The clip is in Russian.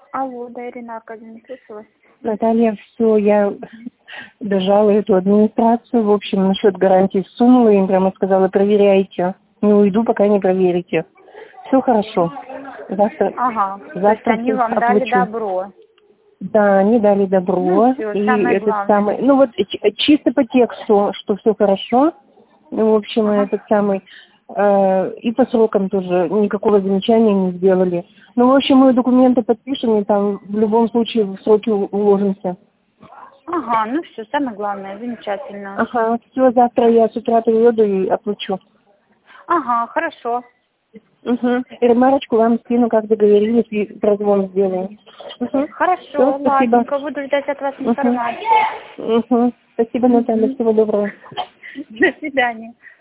Алло, да, Ирина Аркадьевна, слышалась? Наталья, все, я дожала эту администрацию, в общем, насчет гарантии сунула, им прямо сказала, проверяйте. Не уйду, пока не проверите. Все хорошо. Завтра, Ага, то есть завтра они вам оплачу. дали добро. Да, они дали добро. Ну, всё, и самое этот главное. самый, ну вот чисто по тексту, что все хорошо. Ну, в общем, Ага. этот самый, и по срокам тоже никакого замечания не сделали. Ну, в общем, мы документы подпишем, и там в любом случае в сроки уложимся. Ага, ну все, самое главное, замечательно. Ага, все, завтра я с утра приеду и оплачу. Ага, хорошо. Угу. И ремарочку вам скину, как договорились, и прозвон сделаем. Угу. Хорошо, Все, спасибо. ладненько, буду ждать от вас информацию. Угу. Спасибо, Наталья, всего доброго. До свидания.